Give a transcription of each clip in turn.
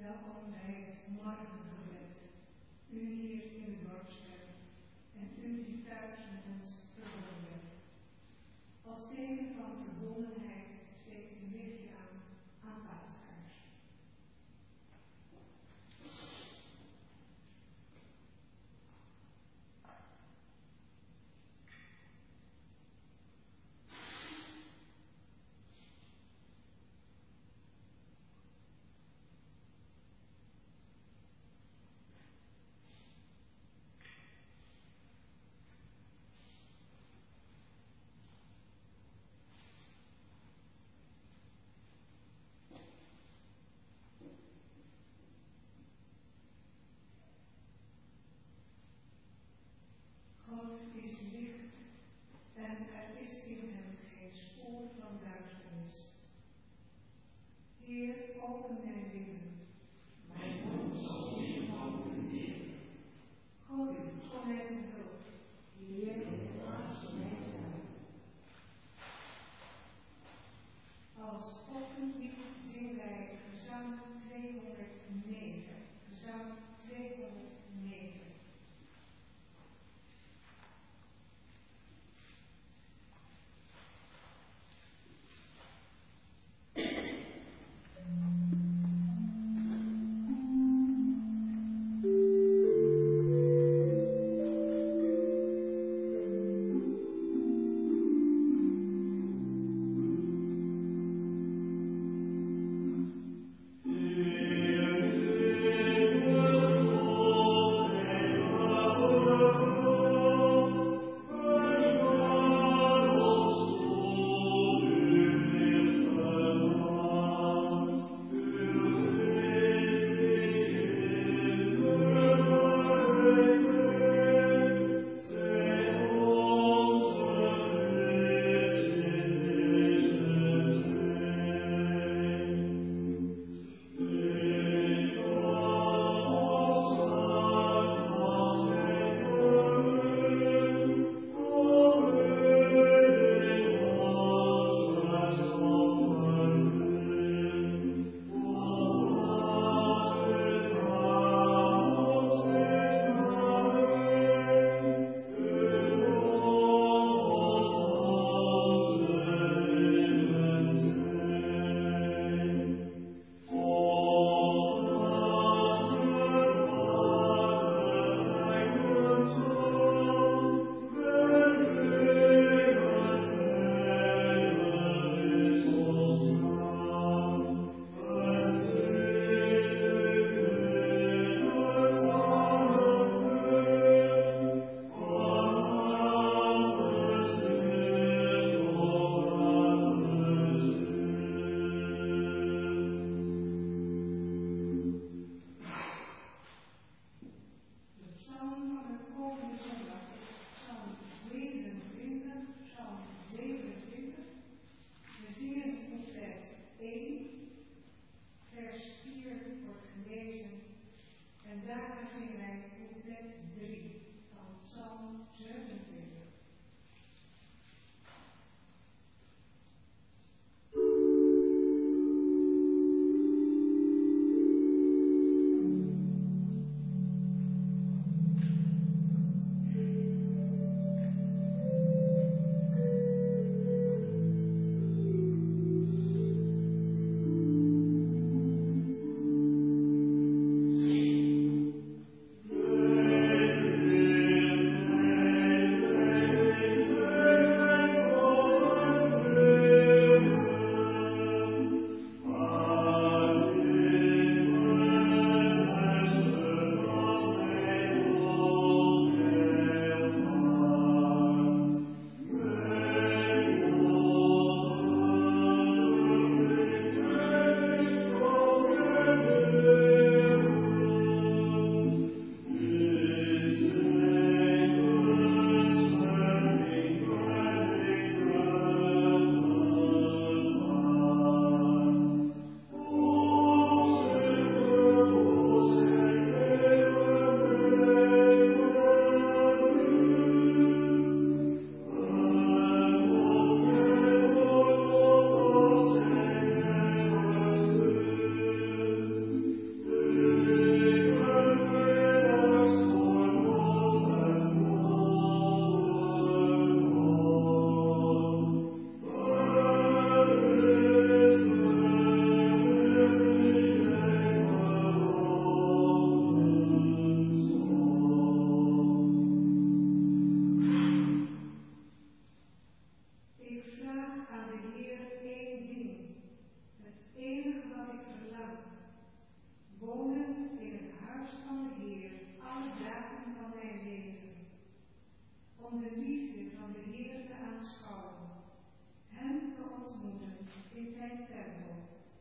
Welkom bij het morgengebed. U hier in de dorpskerk en u die thuis met ons verbonden bent. Als teken van verbondenheid steekt het lichtje aan paaskaars. God is licht en er is in hem geen spoor van duisternis. Heer, open mijn lippen. Mijn mond zal zingen van uw eer. God, kom mij te hulp. Heer, laat mij zijn. Als ochtendlied zingen wij gezang 209. Gezang 209. Heer, vraag aan de Heer één ding, het enige wat ik verlang. Wonen in het huis van de Heer alle dagen van mijn leven. Om de liefde van de Heer te aanschouwen, hem te ontmoeten in zijn tempel.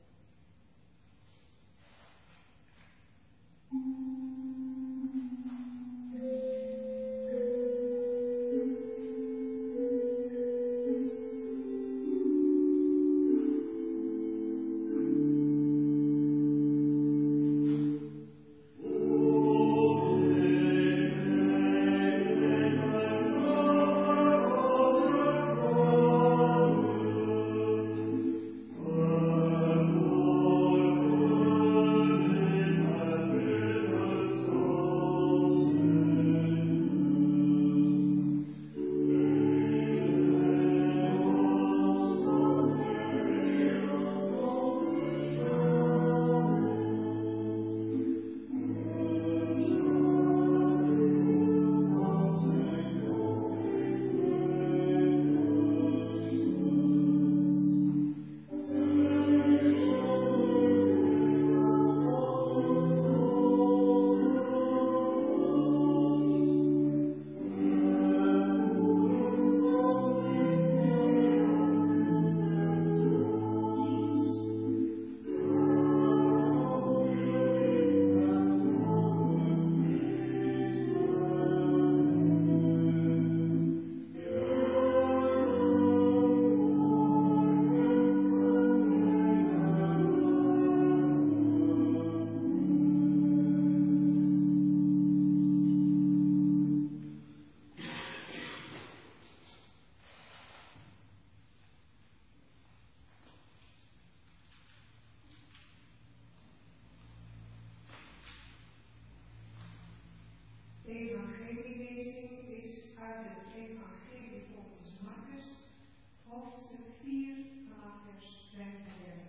De evangelielezing is uit het Evangelie volgens Marcus, hoofdstuk 4 vanaf vers 35.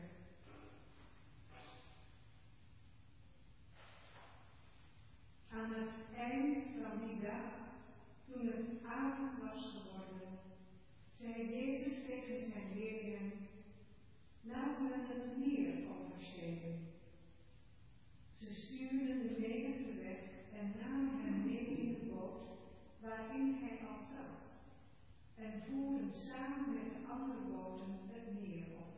Aan het eind van die dag, toen het avond was geworden, zei Jezus tegen zijn leerlingen: laten we het meer oversteken. Ze stuurden de menigte weg en namen hem mee in de boot waarin hij al zat, en voeren samen met de andere boten het meer op.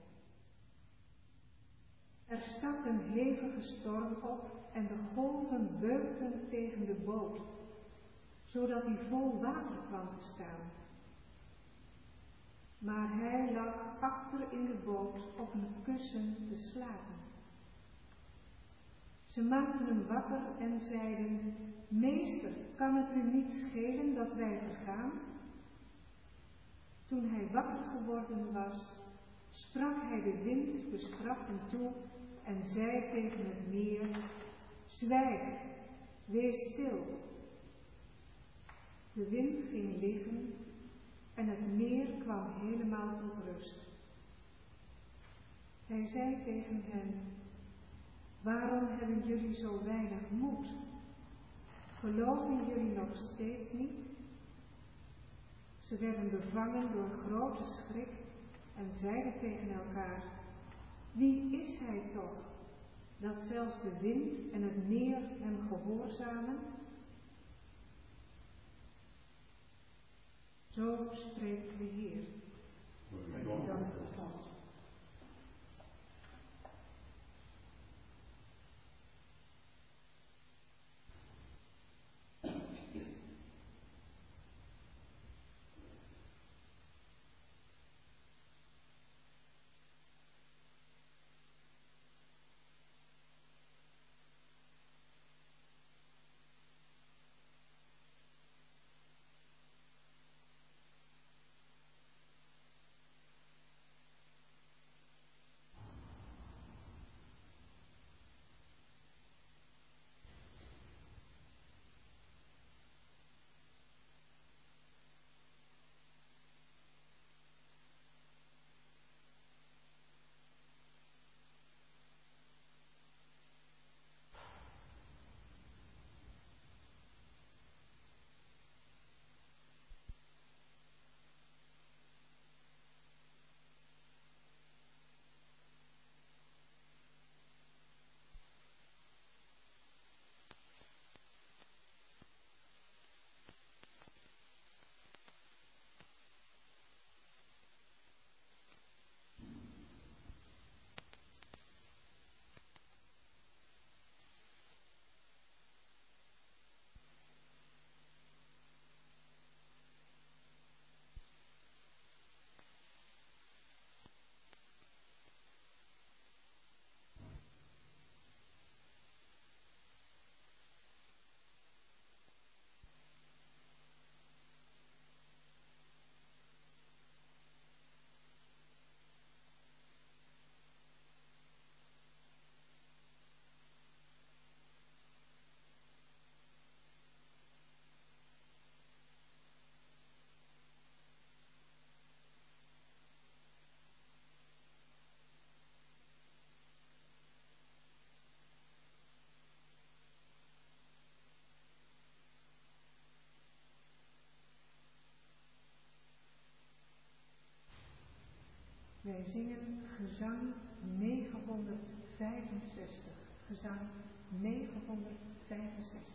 Er stak een hevige storm op en de golven beukten tegen de boot, zodat hij vol water kwam te staan. Maar hij lag achter in de boot op een kussen te slapen. Ze maakten hem wakker en zeiden: Meester, kan het u niet schelen dat wij vergaan? Toen hij wakker geworden was, sprak hij de wind bestraffend toe en zei tegen het meer: Zwijg, wees stil. De wind ging liggen en het meer kwam helemaal tot rust. Hij zei tegen hen: Waarom hebben jullie zo weinig moed? Geloven jullie nog steeds niet? Ze werden bevangen door grote schrik en zeiden tegen elkaar: Wie is hij toch, dat zelfs de wind en het meer hem gehoorzamen? Zo spreekt de Heer. Dank voor God. Wij zingen gezang 965. Gezang 965.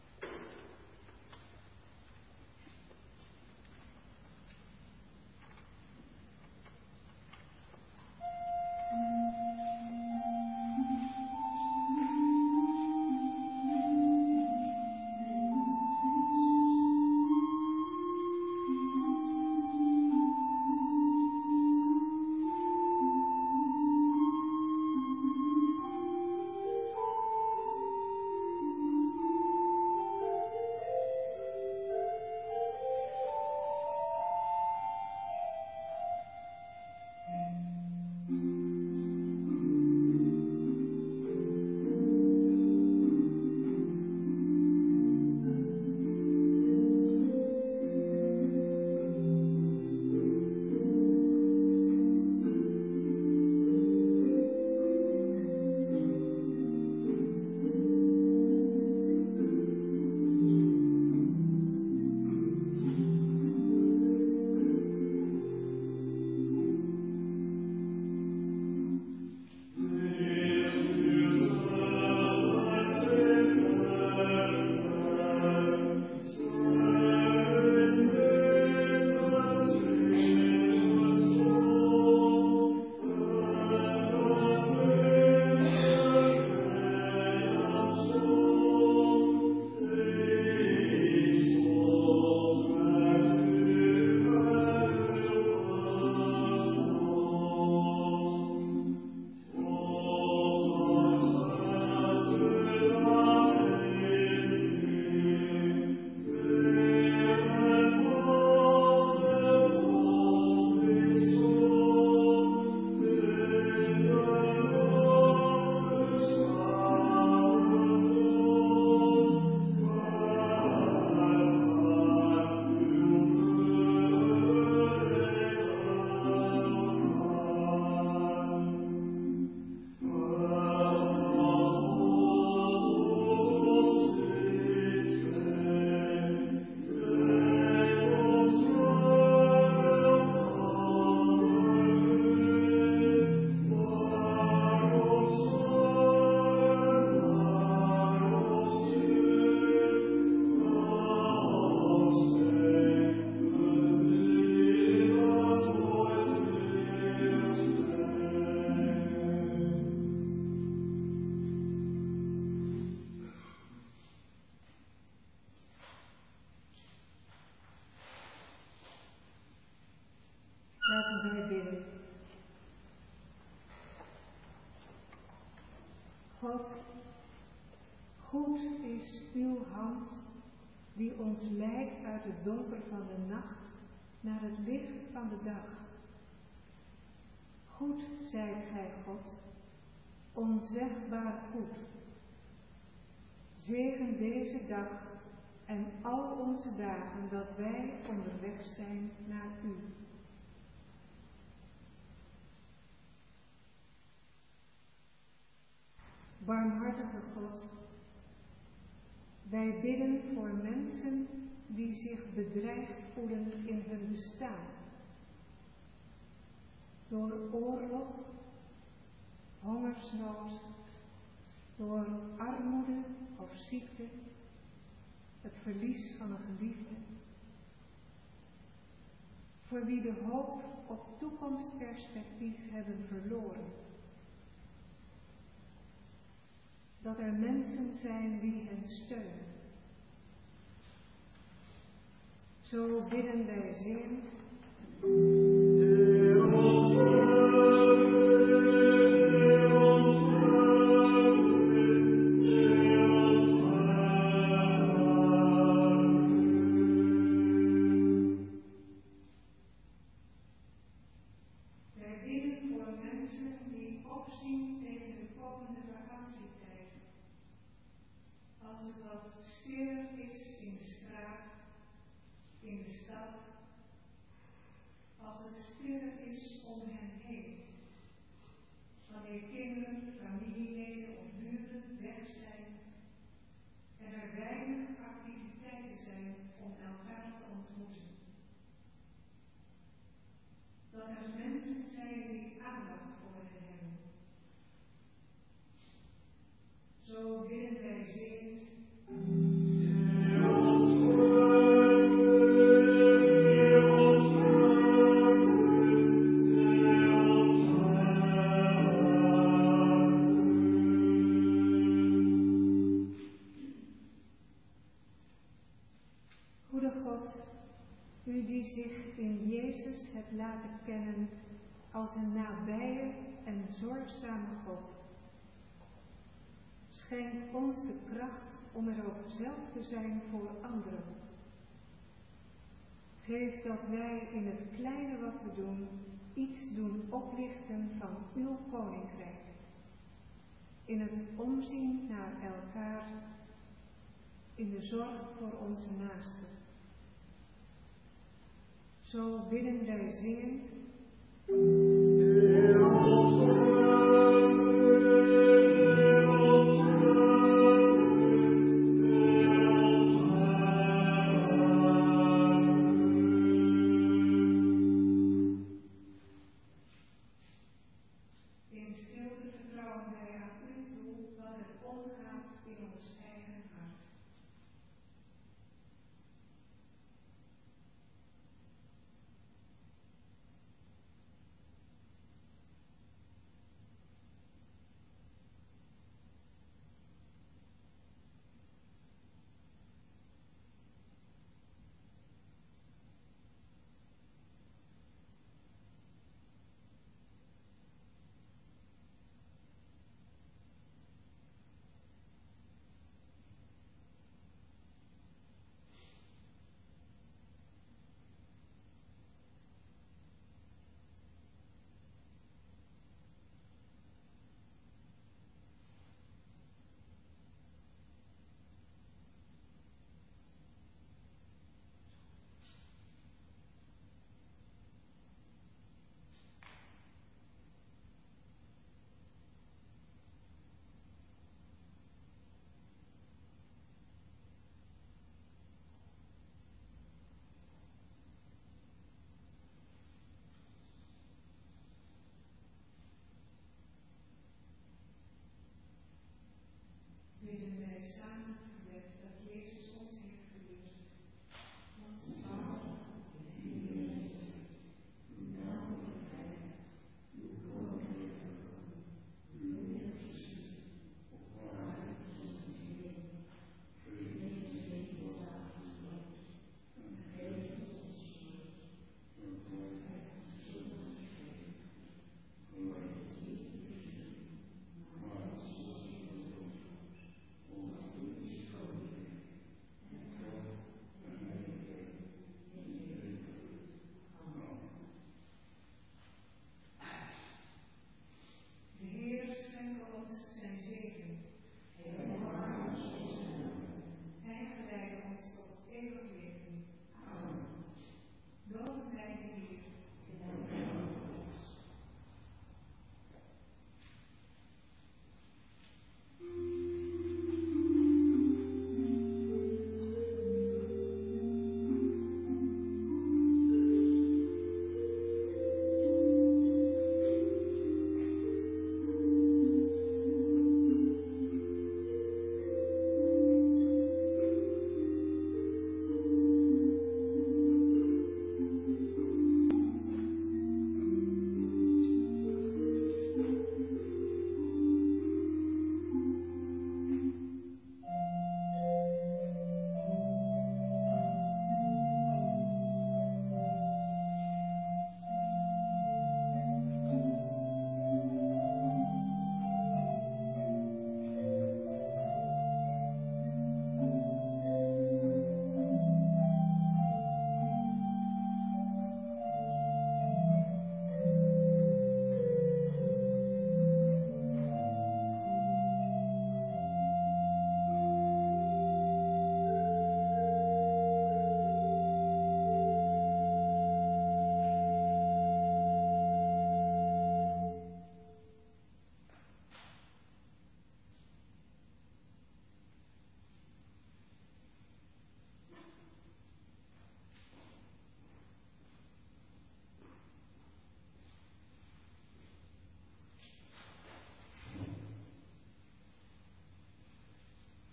Laten wij bidden. God, goed is uw hand die ons leidt uit het donker van de nacht naar het licht van de dag. Goed zijt gij, God, onzegbaar goed. Zegen deze dag en al onze dagen dat wij onderweg zijn naar u. Barmhartige God, wij bidden voor mensen die zich bedreigd voelen in hun bestaan. Door oorlog, hongersnood, door armoede of ziekte, het verlies van een geliefde. Voor wie de hoop op toekomstperspectief hebben verloren. Dat er mensen zijn die hen steunen. Zo bidden wij zingend. Wij bidden voor mensen die opzien tegen de komende vakantietijd. Als het wat stiller is in de straat, in de stad, als het stiller is om hen heen, wanneer kinderen, familieleden of buren weg zijn en er weinig activiteiten zijn om elkaar te ontmoeten. er mensen zijn die aandacht voor hen hebben. Zo willen wij zingend. U die zich in Jezus hebt laten kennen als een nabije en zorgzame God. Schenk ons de kracht om er ook zelf te zijn voor anderen. Geef dat wij in het kleine wat we doen, iets doen oplichten van uw koninkrijk. In het omzien naar elkaar, in de zorg voor onze naasten. Zo bidden wij zingend.